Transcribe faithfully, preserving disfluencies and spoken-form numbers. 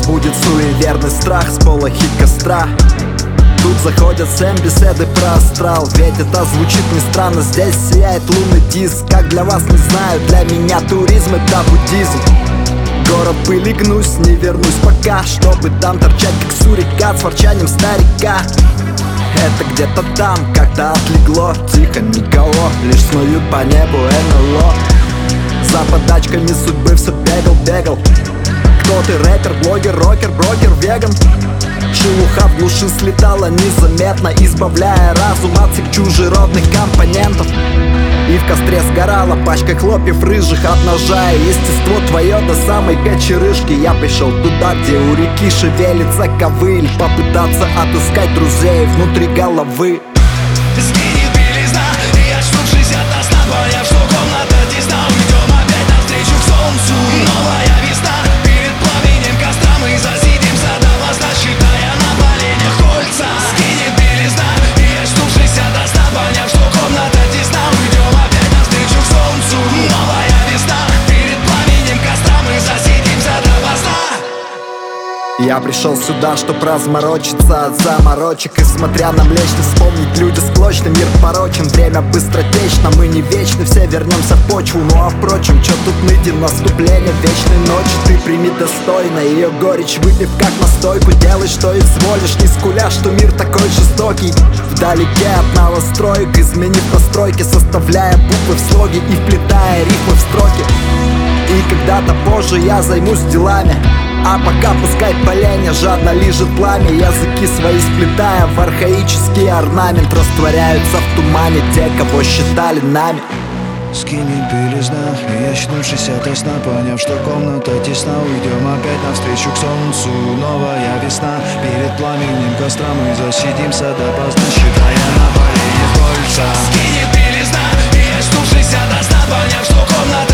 будет суеверный страх с полохи костра. Тут заходят всем беседы про астрал, ведь это звучит не странно. Здесь сияет лунный диск. Как для вас, не знаю, для меня туризм — это буддизм. Город пыли гнусь, не вернусь пока, чтобы там торчать как сурикат с ворчанием старика. Это где-то там, как-то отлегло, тихо, никого, лишь снуют по небу эн эл о. За подачками судьбы все бегал-бегал. Кто ты, рэпер, блогер, рокер, брокер, веган? Шелуха в глуши слетала незаметно, избавляя разум от всех чужеродных компонентов. И в костре сгорала пачка хлопьев рыжих, обнажая естество твое до самой кочерышки. Я пришел туда, где у реки шевелится ковыль, попытаться отыскать друзей внутри головы. Сгинет белизна, и очнувшись от сна, поняв, что комната тесна, уйдем опять навстречу к солнцу. Новая весна, перед пламенем костра мы засидимся до поздна, считая на поленях кольца. Сгинет белизна, и очнувшись от сна, поняв, что комната тесна, уйдем опять навстречу к солнцу. Новая весна, перед пламенем костра мы засидимся до поздна. Я пришел сюда, чтоб разморочиться от заморочек, и смотря на млечный вспомнить люди склочный. Мир порочен, время быстротечно, мы не вечны, все вернемся в почву. Ну а впрочем, чё тут ныть и наступление вечной ночи? Ты прими достойно ее горечь, выпив как настойку. Делай, что изволишь, не скуля, что мир такой жестокий. Вдалеке от новостроек, изменив настройки, составляя буквы в слоги и вплетая рифмы в строки. И когда-то позже я займусь делами, а пока пускай поленья жадно лижет пламя. Языки свои сплетая в архаический орнамент, растворяются в тумане те, кого считали нами. Скинет белизна, и очнувшись ото сна, поняв, что комната тесна, уйдем опять навстречу к солнцу. Новая весна, перед пламенем костра мы засидимся до поздна, считая на поленьях кольца. Скинет белизна, и очнувшись ото сна, поняв, что комната